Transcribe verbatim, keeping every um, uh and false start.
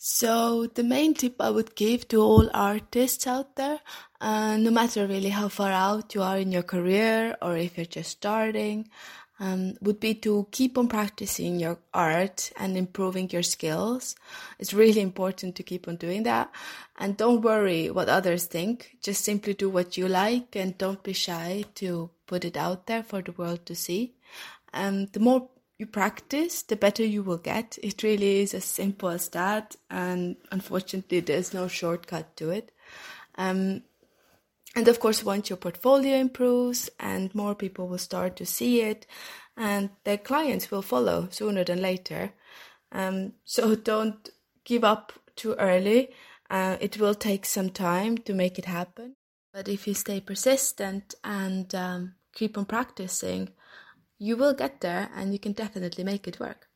So the main tip I would give to all artists out there, uh, no matter really how far out you are in your career or if you're just starting, um, would be to keep on practicing your art and improving your skills. It's really important to keep on doing that. And don't worry what others think. Just simply do what you like and don't be shy to put it out there for the world to see. Um, the more you practice, the better you will get. It really is as simple as that, and unfortunately there's no shortcut to it. Um, and of course, once your portfolio improves and more people will start to see it, and their clients will follow sooner than later. Um, so don't give up too early. Uh, it will take some time to make it happen. But if you stay persistent and um, keep on practicing, you will get there and you can definitely make it work.